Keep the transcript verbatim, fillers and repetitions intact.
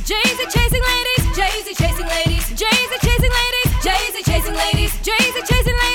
Jay-Z chasing ladies, Jay-Z chasing ladies, Jay-Z chasing ladies, Jay-Z chasing ladies, Jay-Z chasing ladies.